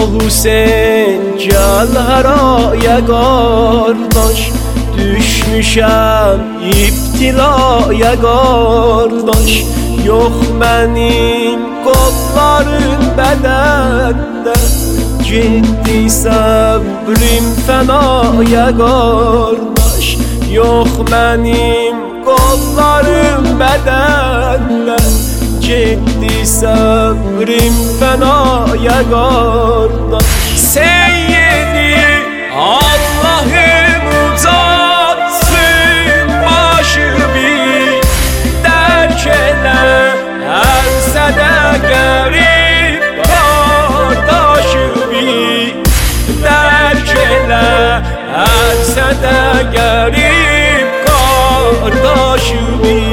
Hüseyin gel haraya qardaş, düşmüşəm iptilaya qardaş. Yox mənim qollarım bədəndə, getdi səbrim fənaya qardaş. Yox mənim qollarım bədəndə, getdi səbrim fənaya qardaş. Seyyidi Allah'ım uzatsın başımı, dərk elə hər sədə qərib qardaşımı, dərk elə hər sədə qərib qardaşımı.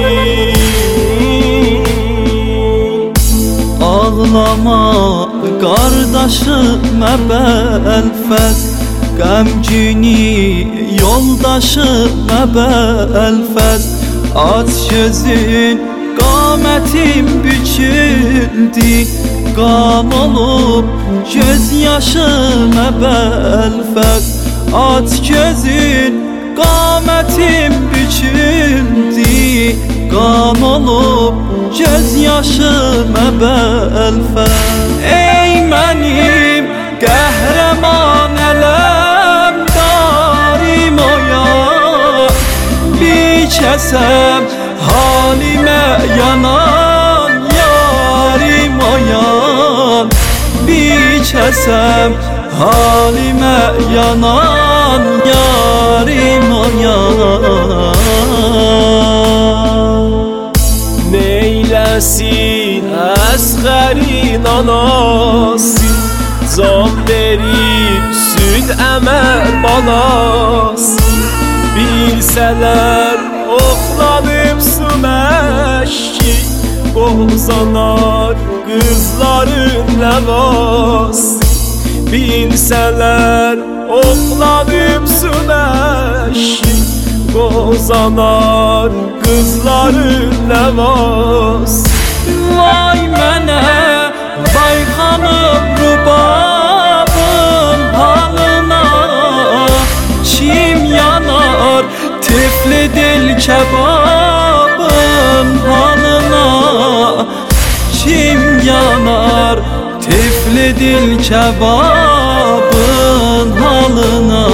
Ağlama qardaşım əbəlfəz, qəmgini yoldaşım əbəlfəz. Aç gözün, qamətim büküldü, qan olub göz yaşım əbəlfəz. Aç gözün, qamətim büküldü, qan olub göz yaşım əbəlfəz. Ey mənim qəhrəman ələmdarim oya, bir kəsəm halimə yanan yarim oyan, bir kəsəm halimə yanan yarim oyan. Neyləsin Əsğərin anası, can verib süd əmər balası. Bilsələr oxlanıb su məşki, qozanar qızların ləvası. Bilsələr oxlanıb su məşki, qozanar qızların ləvası. Vay mənə, vay xanım rubabın halına, kim yanar tifli dil kebabın halına, kim yanar tifli dil kebabın halına.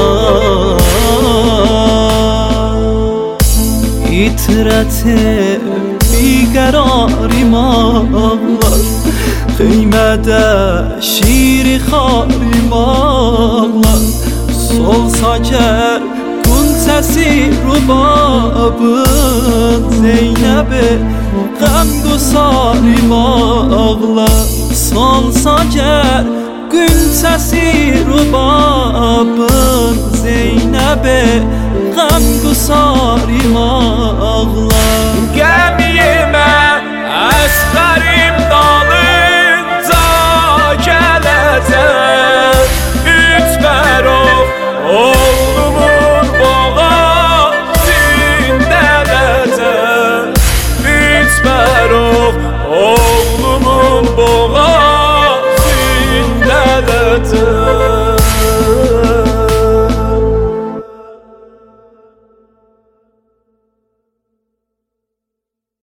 İtirətim biqərarim ağlar, qiymədə şiri xarim ağlar. Solsa gər qunçəsi rubabın, Zeynəbi qəm qusarim ağlar. Solsa gər qunçəsi rubabın, Zeynəbi qəm qusarim ağlar.